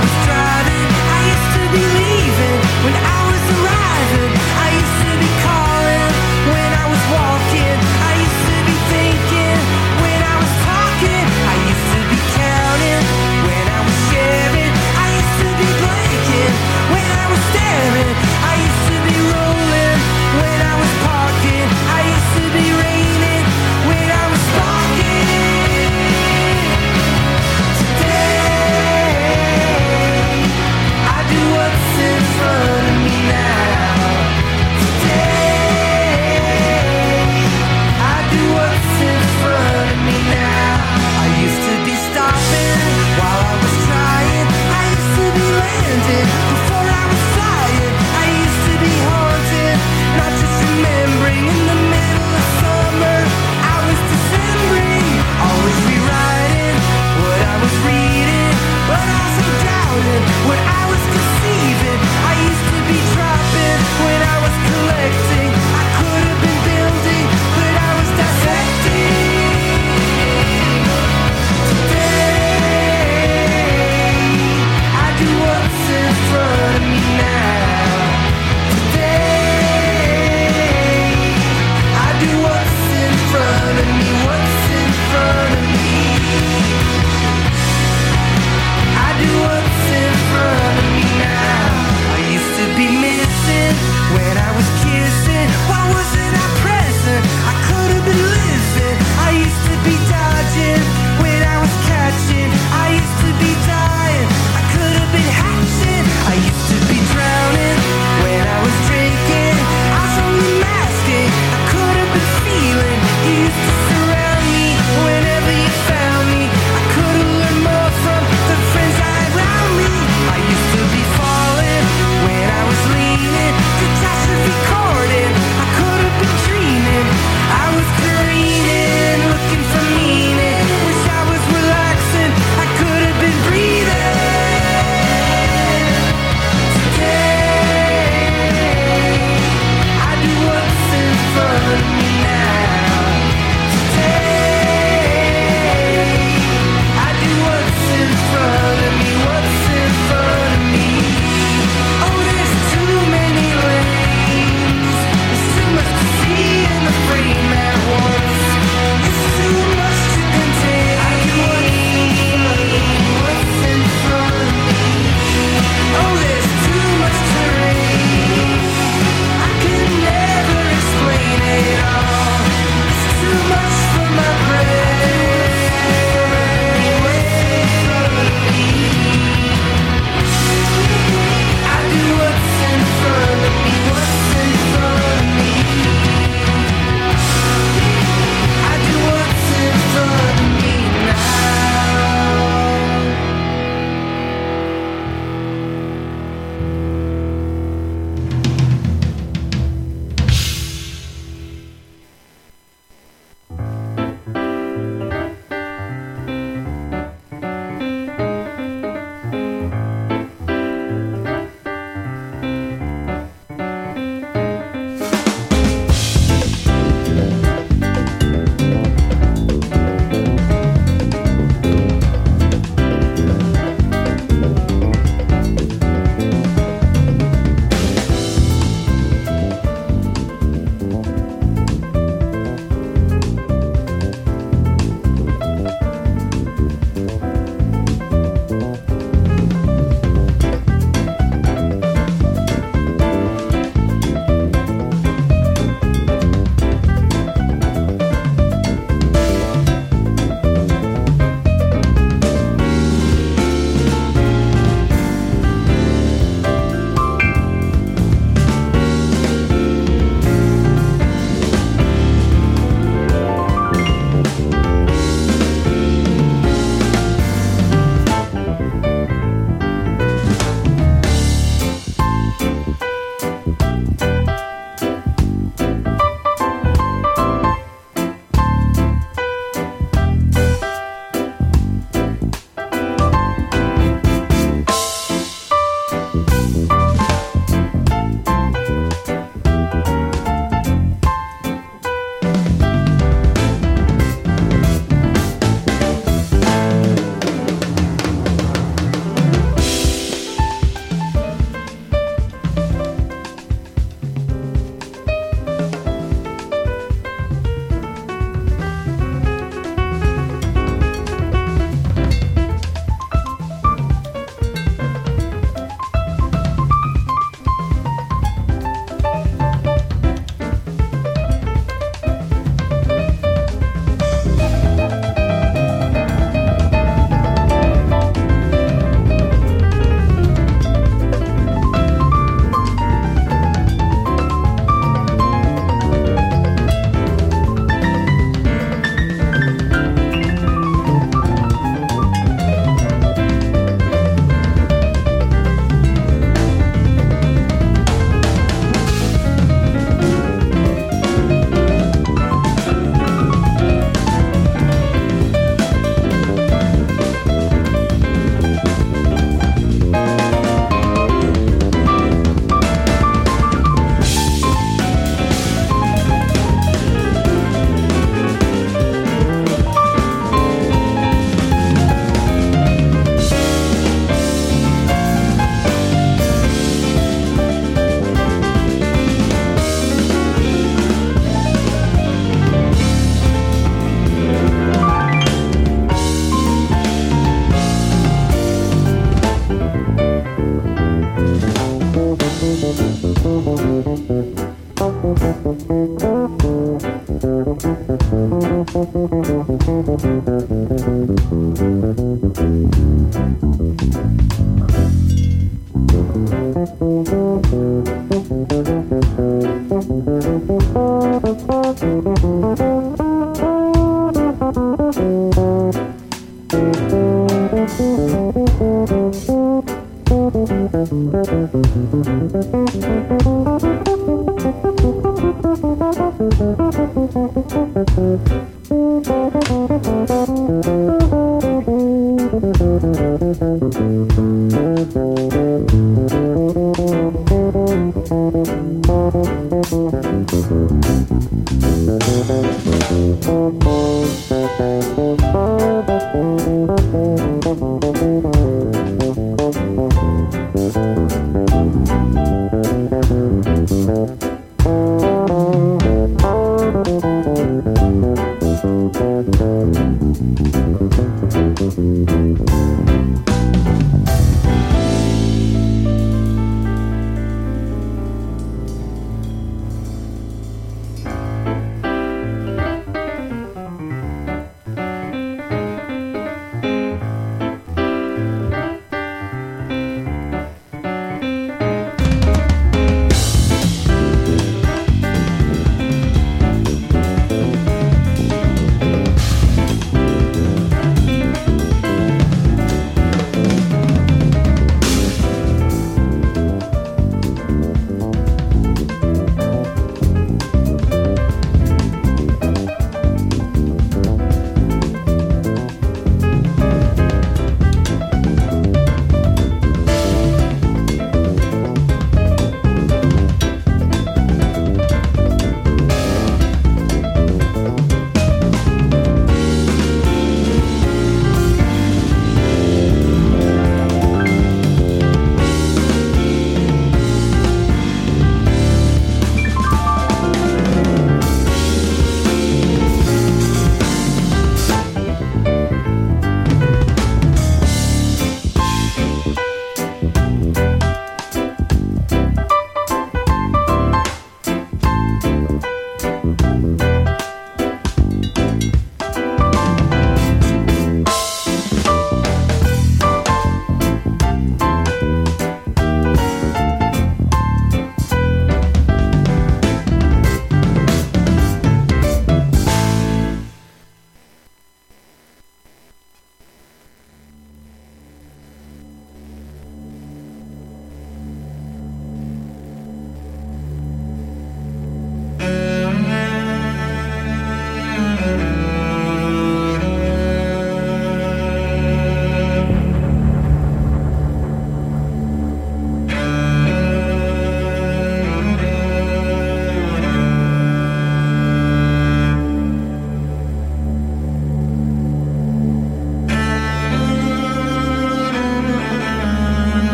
was driving, I used to be leaving when I was arriving. I used to be calling when I was walking. I used to be thinking when I was talking. I used to be counting when I was sharing. I used to be blinking when I was staring. I used to be rolling when I was parking. I used to be raining when I was sparking. Today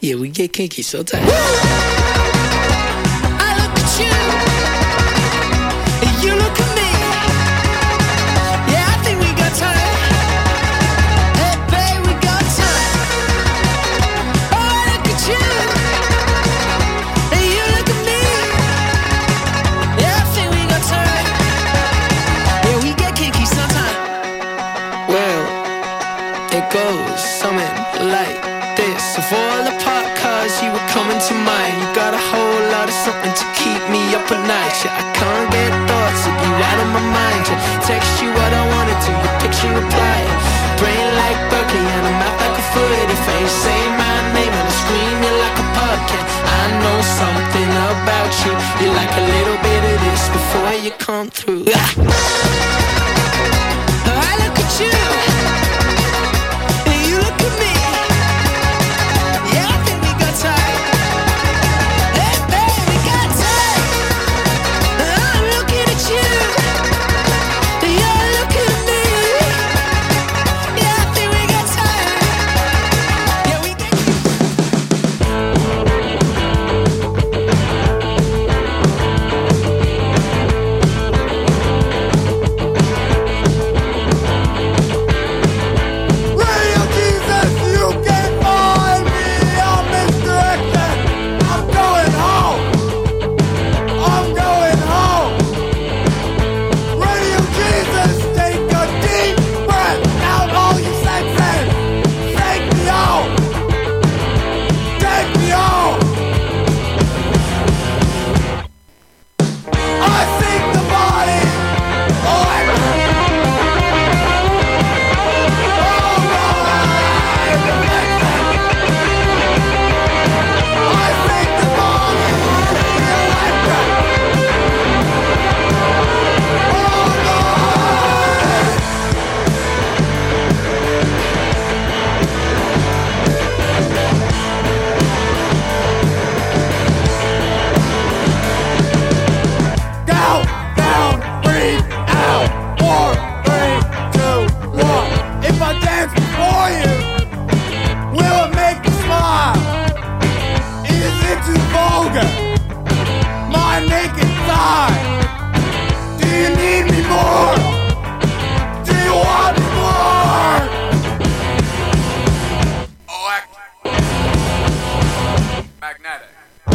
Yeah, we get kinky so tight. I look at you, and you look at me. Yeah, I think we got time. Hey, babe, we got time. Oh, I look at you, and you look at me. Yeah, I think we got time. Yeah, we get kinky sometime. Well, it goes something like this. So fall apart cause you were coming to mind. You got a whole lot of something to keep me up at night. Yeah, I can't get thoughts of you out of my mind. Yeah, text you what I wanted to, your picture reply. Brain like Berkeley and a mouth like a foot. If I ain't say my name and I scream you like a pumpkin, I know something about you. You like a little bit of this before you come through. I look at you, and you look at me. Yeah, I think we got time. Hey, babe, we got time. I'm looking at you, and you're looking at me. Yeah, I think we got time. Yeah, we got Radio Jesus, you can find me on misdirection. I'm going home. I'm going home. Radio Jesus, take a deep breath out all you senses. Take me home. Take me home. I seek the body. Down, down, breathe out. 4, 3, 2, 1. If I dance before you, will it make you smile? Is it too vulgar? My naked side. Do you need me more? Do you want me more? Magnetic.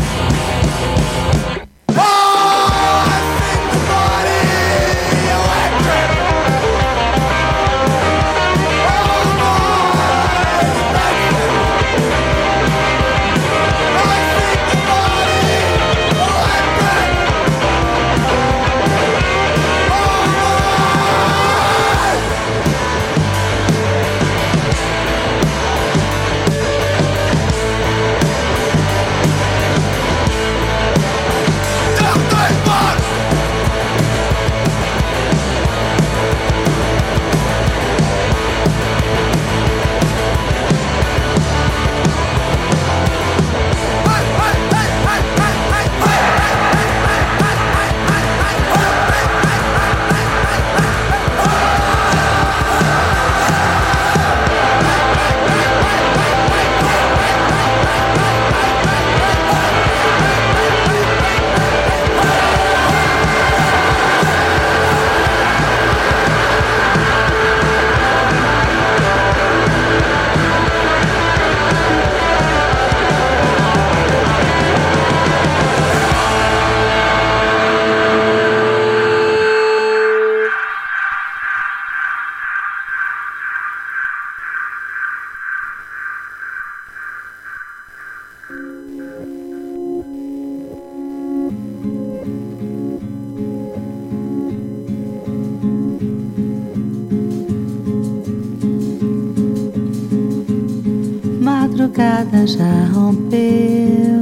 Oh, I think the body electric. Oh, my electric. I think the body electric. Oh, Madrugada já rompeu.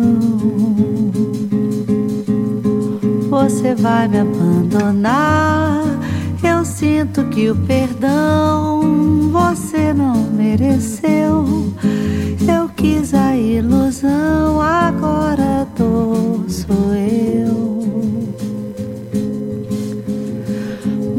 Você vai me abandonar. Eu sinto que o perdão você não mereceu. Eu quis a ilusão, agora a dor sou eu.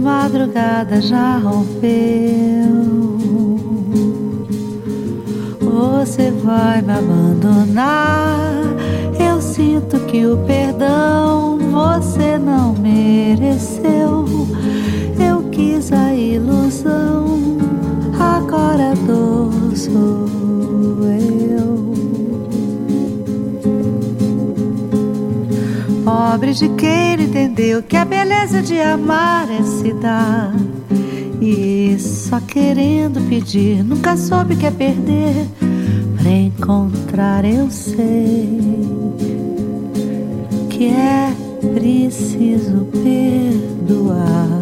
Madrugada já rompeu. Você vai me abandonar. Eu sinto que o perdão você não mereceu. Eu quis a ilusão, agora a dor sou eu. Pobre de quem não entendeu que a beleza de amar é se dar. E só querendo pedir, nunca soube que é perder. Pra encontrar eu sei que é preciso perdoar.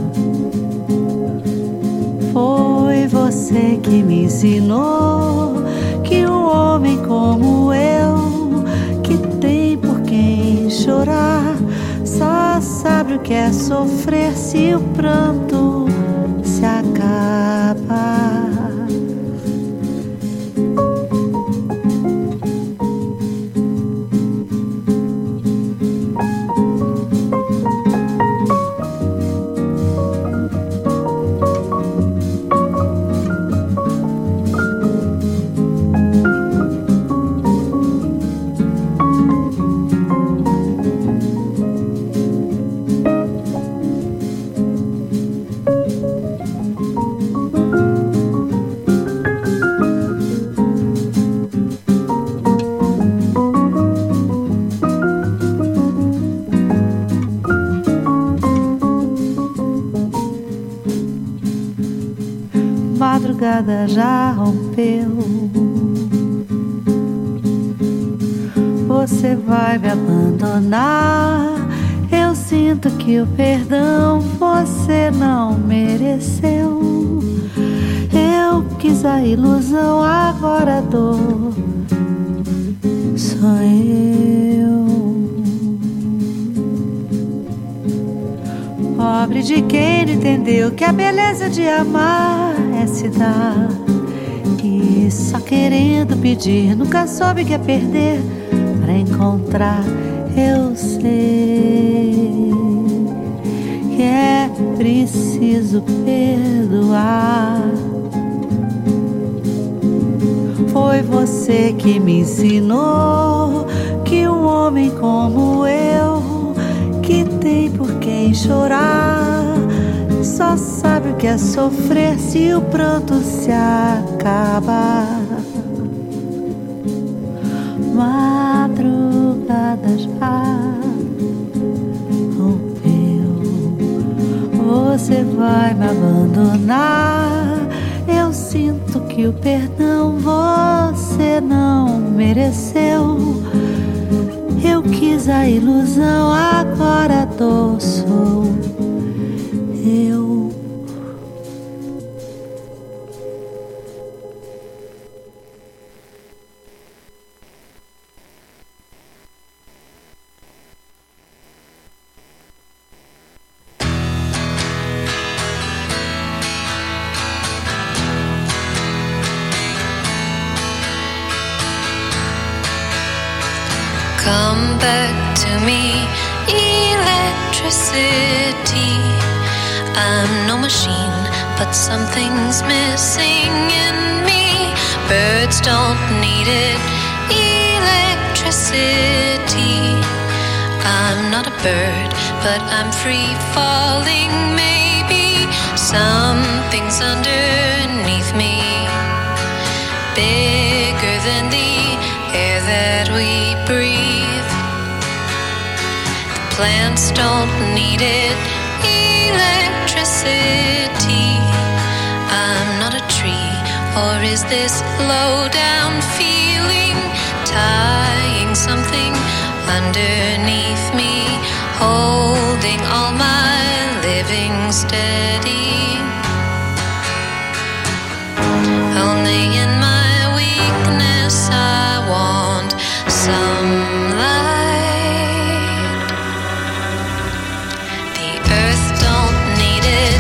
Foi você que me ensinou que um homem como eu, que tem por quem chorar, só sabe o que é sofrer se o pranto se acaba. Madrugada já rompeu. Você vai me abandonar. Eu sinto que o perdão você não mereceu. Eu quis a ilusão, agora a dor sou eu. Pobre de quem não entendeu que a beleza de amar é se dar. E só querendo pedir, nunca soube que é perder. Pra encontrar eu sei que é preciso perdoar. Foi você que me ensinou que um homem como eu, que tem por quem chorar, só sabe o que é sofrer se o pranto se acaba. Madrugada já rompeu. Você vai me abandonar. Eu sinto que o perdão você não mereceu. Eu quis a ilusão, agora a dor sou eu. Come back to me, electricity. I'm no machine, but something's missing in me. Birds don't need it, electricity. I'm not a bird, but I'm free falling. Maybe something's underneath me, bigger than the air that we breathe. The plants don't need it, electricity. I'm not a tree, or is this low down feeling tying something underneath me, holding all my living steady? Only in my weakness I want some light. The earth don't need it,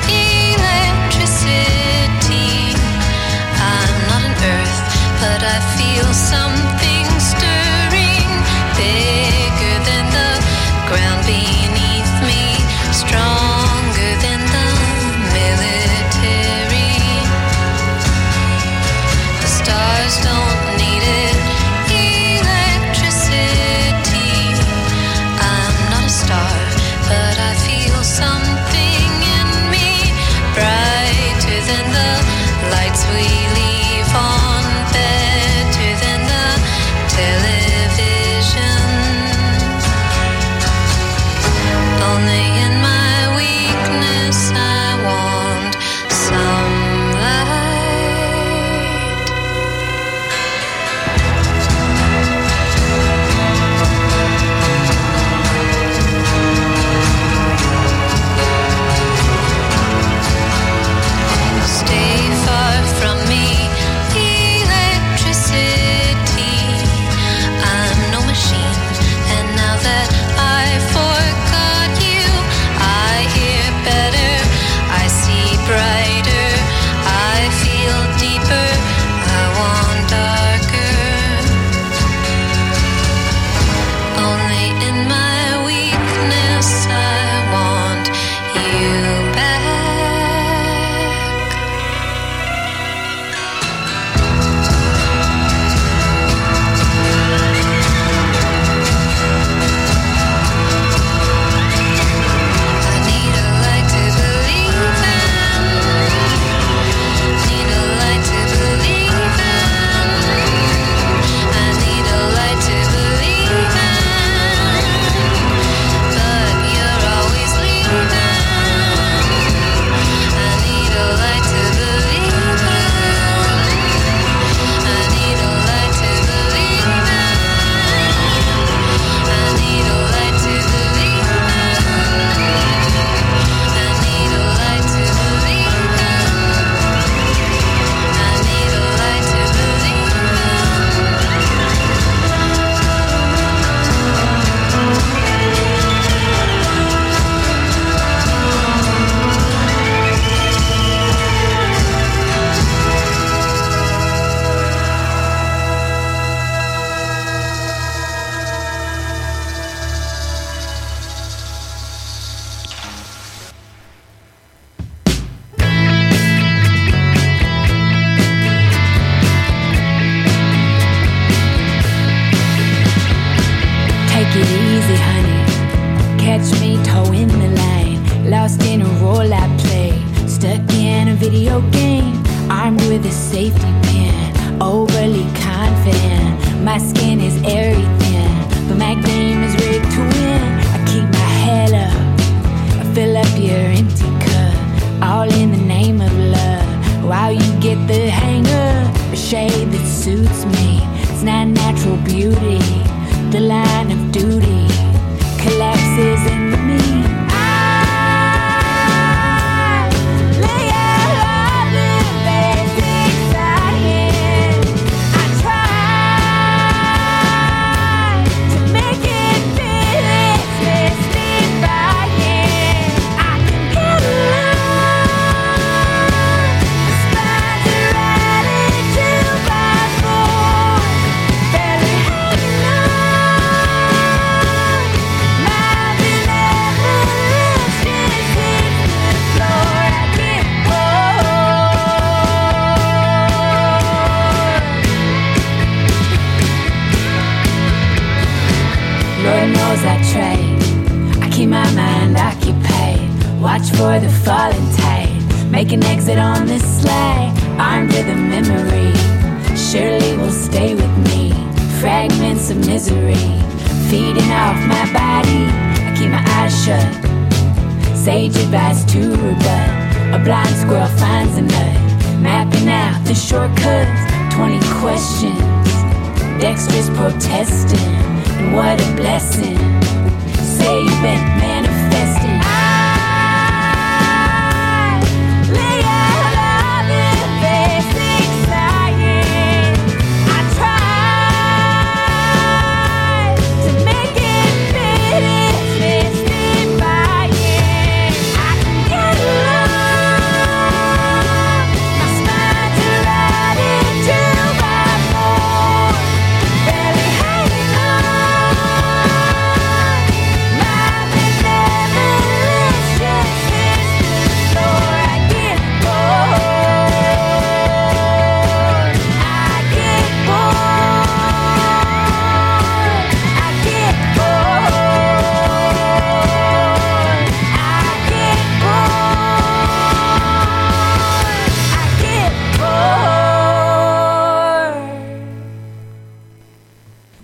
electricity. I'm not an earth, but I feel something stirring, bigger than the ground beneath me, stronger than the military. we leave on better than the television. Only in my weakness I want some light. Stay far from me, electricity. I'm no machine, and now that I forgot you, I hear better, I see brighter, I feel deeper, I want darker. Only in my weakness I want you back. I need a light to believe in. Need a light to believe in. I need a light to believe in. But you're always leaving. I need a light to believe in. I need a light to believe in. I need a light to believe in. I need a light to believe in. I need a light to believe Take it easy, honey. Catch me towing the line. Lost in a role I play. Stuck in a video game. Armed with a safety pin. Overly confident. My skin is airy thin. But my game is rigged to win. I keep my head up. I fill up your empty cup. All in the name of love. While you get the hang of a shade that suits me. It's not natural beauty. The line of duty collapses into me. I lay out all the basic science. I try to make it feel it's mystifying. I can get along. The spines are added 2x4. Barely hanging on. My benevolence just hits the floor. I get bored. Lord knows I trade. I keep my mind occupied. Watch for the falling tide. Make an exit on this slide. Armed with a memory. Surely will stay with me. Fragments of misery. Feeding off my body. I keep my eyes shut. Sage advice to rebut. A blind squirrel finds a nut. Mapping out the shortcuts. 20 questions. Dexterous protesting. And what a blessing. Say you've been manifesting. I lay out all the basic science. I try to make it fit. It's mystifying. I can get along. My spines are added 2x4. Barely hanging on. My benevolence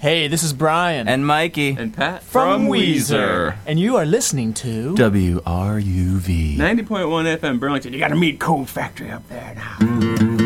Hey, this is Brian. And Mikey. And Pat. from Weezer. And you are listening to WRUV. 90.1 FM Burlington. You got a meat cold factory up there now.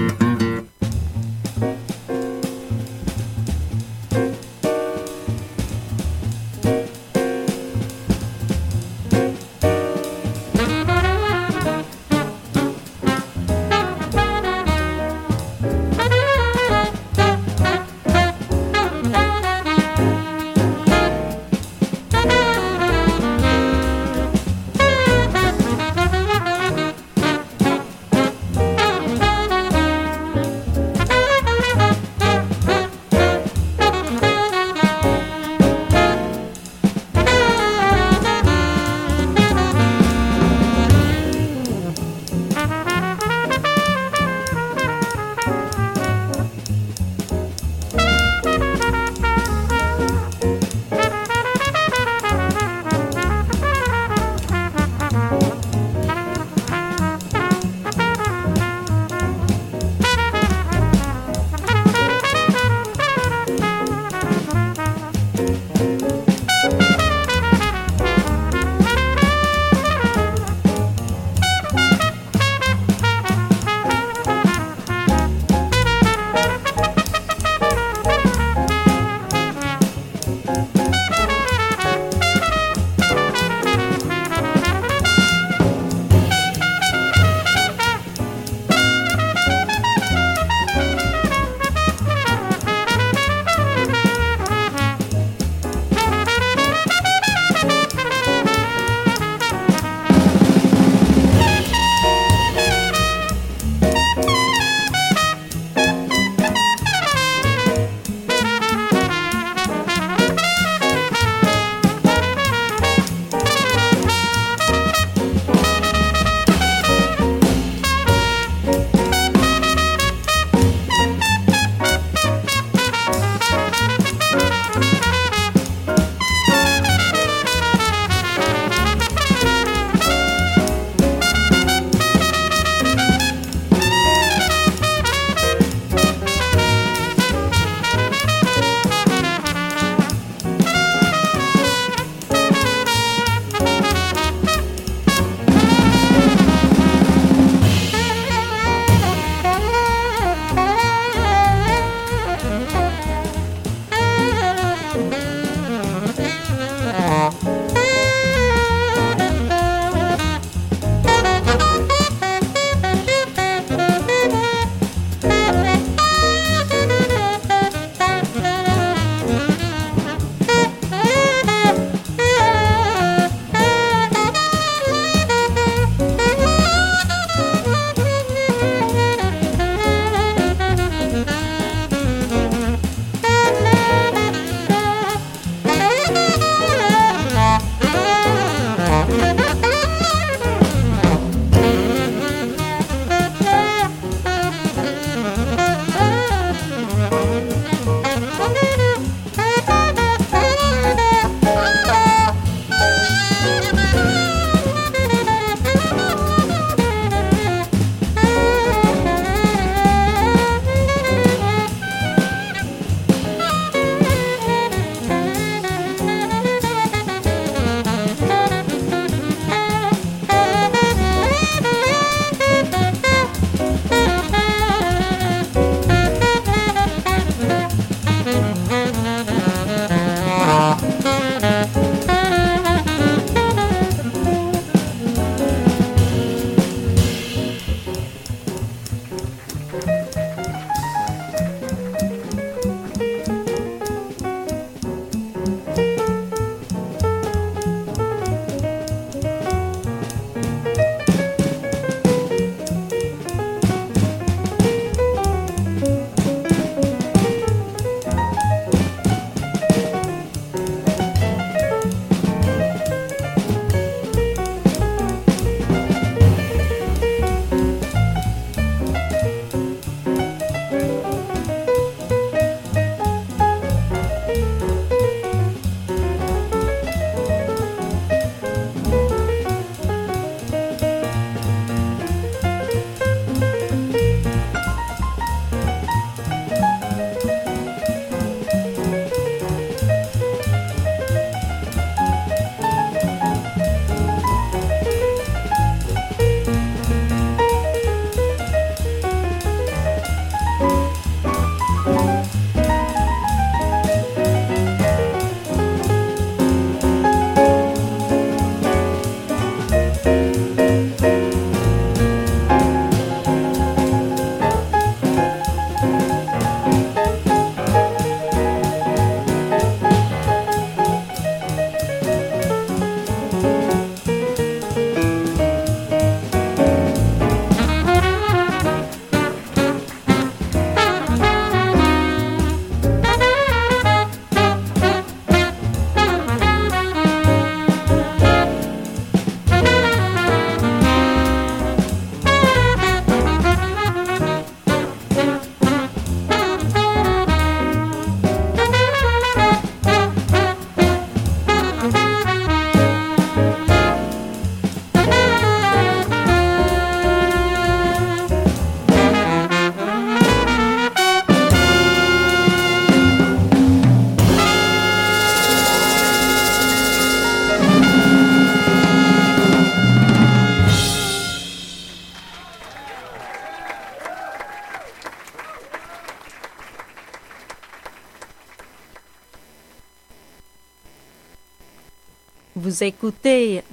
Vous écoutez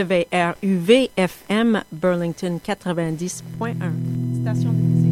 WRUV-FM Burlington 90.1. Station de musique.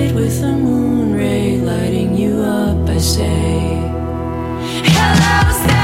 Hello,